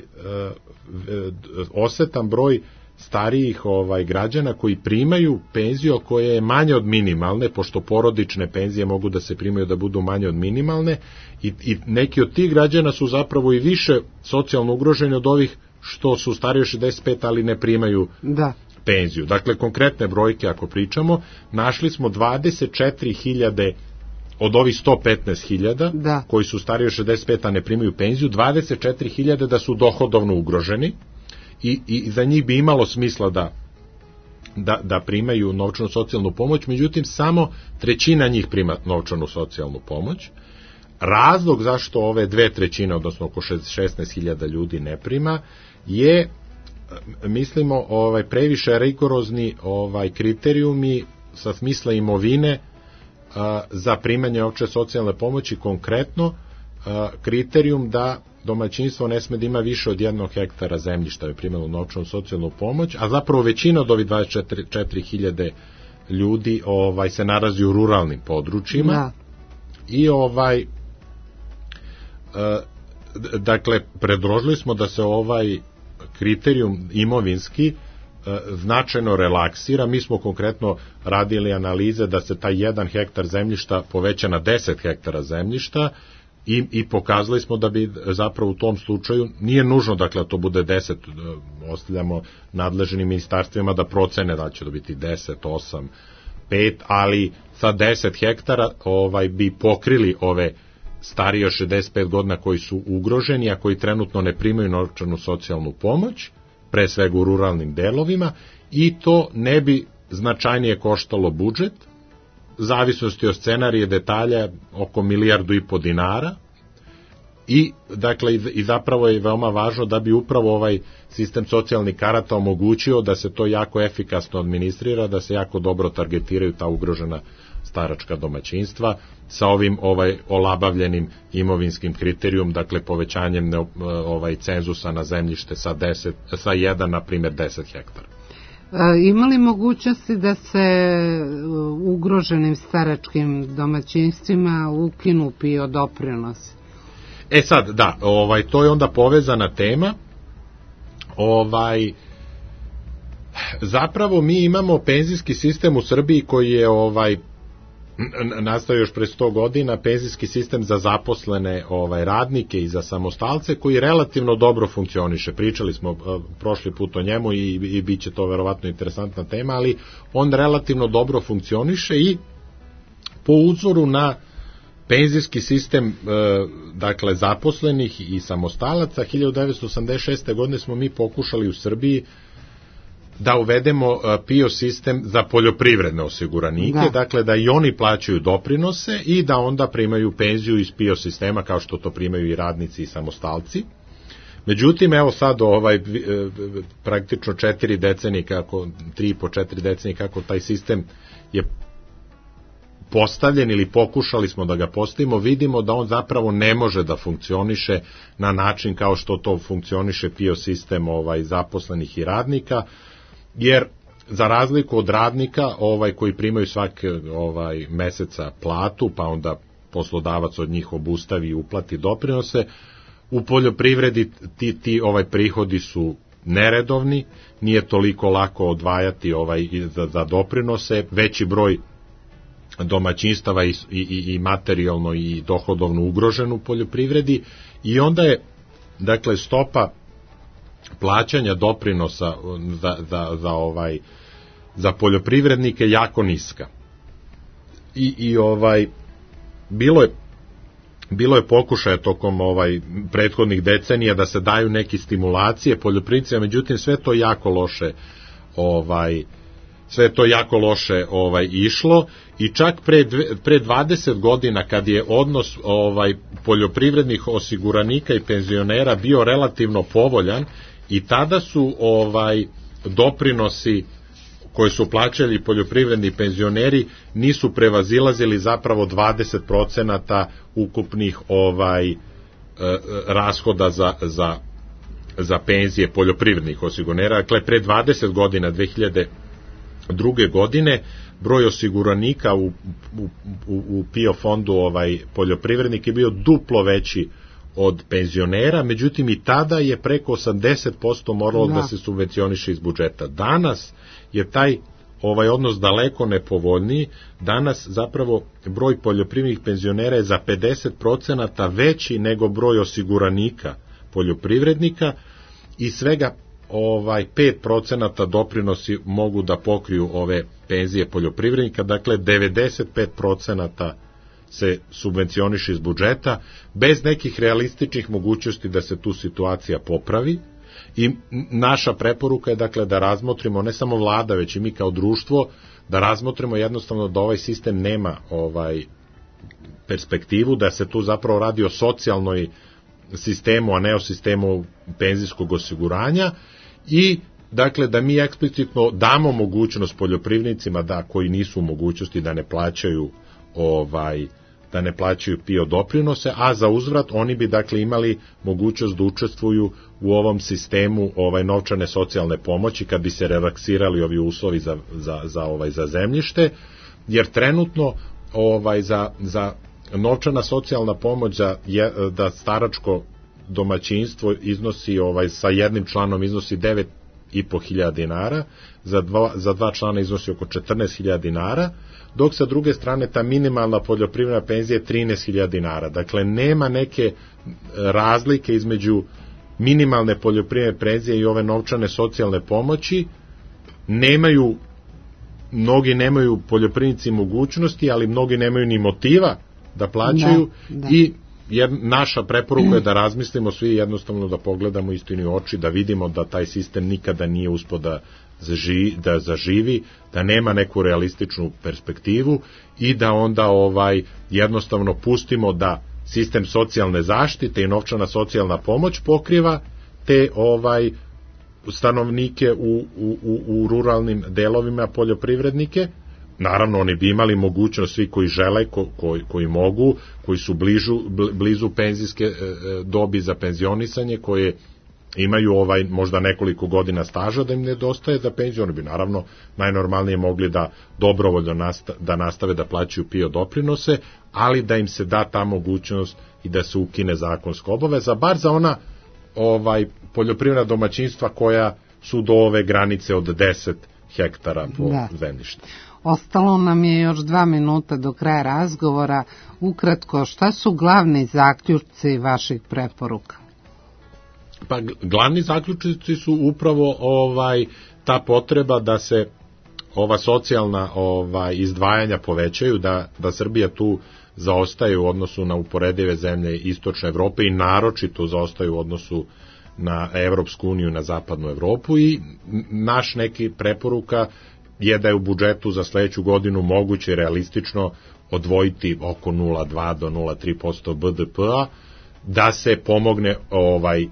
osetan broj starijih ovaj građana koji primaju penziju koja je manja od minimalne, pošto porodične penzije mogu da se primaju da budu manje od minimalne, i, i neki od tih građana su zapravo i više socijalno ugroženi od ovih što su stariji od šezdeset pet ali ne primaju da. penziju. Dakle, konkretne brojke ako pričamo, našli smo dvadeset četiri hiljade od ovih sto petnaest hiljada da. koji su stariji od šezdeset pet a ne primaju penziju, dvadeset četiri hiljade da su dohodovno ugroženi, I, i za njih bi imalo smisla da, da, da primaju novčanu socijalnu pomoć, međutim samo trećina njih prima novčanu socijalnu pomoć. Razlog zašto ove dve trećine, odnosno oko šesnaest hiljada ljudi ne prima, je, mislimo, ovaj, previše rigorozni ovaj, kriterijumi sa smisla imovine a, za primanje opće socijalne pomoći, konkretno a, kriterijum da domaćinstvo ne sme da ima više od jednog hektara zemljišta je primilo novčanu socijalnu pomoć, a zapravo većina od ovih dvadeset četiri hiljade ljudi ovaj se nalazi u ruralnim područjima. Da. I ovaj e, dakle predložili smo da se ovaj kriterijum imovinski e, značajno relaksira. Mi smo konkretno radili analize da se taj jedan hektar zemljišta poveća na deset hektara zemljišta, i, i pokazali smo da bi zapravo u tom slučaju, nije nužno dakle to bude deset, ostavljamo nadležnim ministarstvima da procene da će to biti deset, osam, pet, ali sa deset hektara ovaj bi pokrili ove starije od šezdeset pet godina koji su ugroženi, a koji trenutno ne primaju novčanu socijalnu pomoć, pre svega u ruralnim delovima, i to ne bi značajnije koštalo budžet, zavisnosti od scenarije detalja oko milijardu i po dinara, i dakle i zapravo je veoma važno da bi upravo ovaj sistem socijalnih karata omogućio da se to jako efikasno administrira, da se jako dobro targetiraju ta ugrožena staračka domaćinstva sa ovim ovaj olabavljenim imovinskim kriterijum, dakle povećanjem ovaj cenzusa na zemljište sa deset, sa jedan na primjer deset hektara. Ima li mogućnosti da se ugroženim staračkim domaćinstvima ukinu P I O doprinosi? E sad, da, ovaj, to je onda povezana tema. Ovaj, zapravo mi imamo penzijski sistem u Srbiji koji je ovaj, nastao još pre sto godina, penzijski sistem za zaposlene ovaj, radnike i za samostalce koji relativno dobro funkcioniše. Pričali smo uh, prošli put o njemu i, i bit će to verovatno interesantna tema, ali on relativno dobro funkcioniše i po uzoru na penzijski sistem dakle zaposlenih i samostalaca hiljadu devetsto osamdeset šeste. godine smo mi pokušali u Srbiji da uvedemo P I O sistem za poljoprivredne osiguranike, da. dakle da i oni plaćaju doprinose i da onda primaju penziju iz P I O sistema kao što to primaju i radnici i samostalci. Međutim, evo sad ovaj praktično četiri decenije kako, tri i po četiri decenije kako taj sistem je postavljen ili pokušali smo da ga postavimo, vidimo da on zapravo ne može da funkcioniše na način kao što to funkcioniše P I O sistem ovaj, zaposlenih i radnika, jer za razliku od radnika ovaj, koji primaju svake ovaj, meseca platu, pa onda poslodavac od njih obustavi i uplati doprinose, u poljoprivredi ti, ti ovaj, prihodi su neredovni, nije toliko lako odvajati ovaj, za, za doprinose, veći broj domaćinstava i, i, i materijalno i dohodovno ugrožen u poljoprivredi, i onda je dakle stopa plaćanja doprinosa za, za, za, ovaj, za poljoprivrednike jako niska. I, i ovaj bilo je bilo je pokušaja tokom ovaj prethodnih decenija da se daju neke stimulacije poljoprivrednicima, međutim sve to jako loše ovaj sve to jako loše ovaj išlo, i čak pre, pre dvadeset godina kad je odnos ovaj poljoprivrednih osiguranika i penzionera bio relativno povoljan, i tada su ovaj doprinosi koje su plaćali poljoprivredni penzioneri nisu prevazilazili zapravo dvadeset procenata ukupnih ovaj rashoda za, za, za penzije poljoprivrednih osiguranika. Dakle, pre dvadeset godina, dve hiljade druge godine, broj osiguranika u, u, u P I O fondu ovaj, poljoprivrednik je bio duplo veći od penzionera, međutim i tada je preko osamdeset posto moralo da, da se subvencioniše iz budžeta. Danas je taj ovaj odnos daleko nepovoljniji, danas zapravo broj poljoprivrednih penzionera je za pedeset procenata veći nego broj osiguranika poljoprivrednika, i svega ovaj pet procenata doprinosi mogu da pokriju ove penzije poljoprivrednika, dakle devedeset pet procenata se subvencioniše iz budžeta, bez nekih realističnih mogućnosti da se tu situacija popravi. I naša preporuka je dakle da razmotrimo, ne samo vlada, već i mi kao društvo, da razmotrimo jednostavno da ovaj sistem nema ovaj perspektivu, da se tu zapravo radi o socijalnoj sistemu, a ne o sistemu penzijskog osiguranja, i dakle da mi eksplicitno damo mogućnost poljoprivrednicima da koji nisu u mogućnosti da ne plaćaju ovaj da ne plaćaju P I O doprinose, a za uzvrat oni bi dakle imali mogućnost da učestvuju u ovom sistemu ovaj novčane socijalne pomoći kad bi se relaksirali ovi uslovi za, za, za, ovaj, za zemljište, jer trenutno ovaj za, za novčana socijalna pomoć za je, da staračko domaćinstvo iznosi ovaj sa jednim članom iznosi devet i po hiljada dinara, za dva, za dva člana iznosi oko četrnaest hiljada dinara, dok sa druge strane ta minimalna poljoprivredna penzija je trinaest hiljada dinara. Dakle, nema neke razlike između minimalne poljoprivredne penzije i ove novčane socijalne pomoći. Nemaju, mnogi nemaju poljoprivrednici mogućnosti, ali mnogi nemaju ni motiva da plaćaju da, da. I jer naša preporuka je da razmislimo svi jednostavno da pogledamo istini u oči, da vidimo da taj sistem nikada nije uspeo da zaživi, da zaživi, da nema neku realističnu perspektivu i da onda ovaj jednostavno pustimo da sistem socijalne zaštite i novčana socijalna pomoć pokriva te ovaj stanovnike u, u, u ruralnim delovima, poljoprivrednike. Naravno, oni bi imali mogućnost, svi koji žele, ko, koji, koji mogu, koji su bližu, blizu penzijske dobi za penzionisanje, koje imaju ovaj možda nekoliko godina staža da im nedostaje za penziju, oni bi naravno najnormalnije mogli da dobrovoljno nasta, da nastave da plaćaju PIO doprinose, ali da im se da ta mogućnost i da se ukine zakonska obaveza, bar za ona ovaj poljoprivredna domaćinstva koja su do ove granice od deset hektara po da. zemljištu. Ostalo nam je još dva minuta do kraja razgovora. Ukratko, šta su glavni zaključci vaših preporuka? Pa glavni zaključci su upravo ovaj ta potreba da se ova socijalna ovaj izdvajanja povećaju, da da Srbija tu zaostaje u odnosu na uporedive zemlje istočne Evrope i naročito zaostaje u odnosu na Evropsku uniju, na zapadnu Evropu, i naš neki preporuka je da je u budžetu za sledeću godinu moguće i realistično odvojiti oko nula zarez dva do nula zarez tri posto B D P-a, da se pomogne ovaj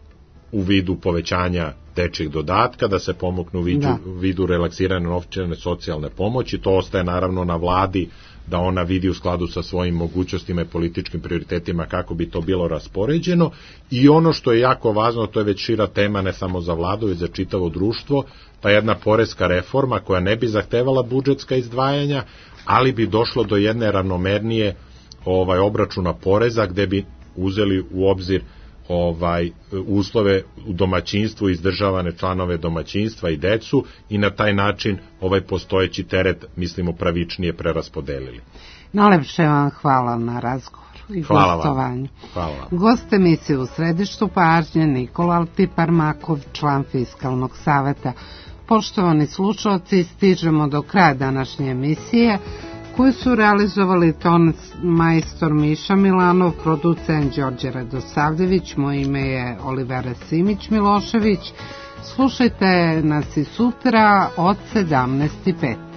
u vidu povećanja dečjeg dodatka, da se pomogne u vidu, da. vidu relaksirane novčane socijalne pomoći. To ostaje naravno na vladi da ona vidi u skladu sa svojim mogućnostima i političkim prioritetima kako bi to bilo raspoređeno. I ono što je jako važno, to je već šira tema ne samo za vladu, već za čitavo društvo, ta jedna poreska reforma koja ne bi zahtevala budžetska izdvajanja, ali bi došlo do jedne ravnomernije ovaj obračuna poreza, gde bi uzeli u obzir ovaj uslove u domaćinstvu, izdržavane članove domaćinstva i decu, i na taj način ovaj postojeći teret, mislimo, pravičnije preraspodelili. Najlepše vam hvala na razgovoru i hvala gostovanju. Vam. Hvala vam. Gost emisije u središtu pažnje Nikola Altiparmakov, član Fiskalnog saveta. Poštovani slušalci, stižemo do kraja današnje emisije, koju su realizovali ton majstor Miša Milanov, producent Đorđe Radosavljević, moje ime je Olivera Simić Milošević. Slušajte nas i sutra od sedamnaest i pet.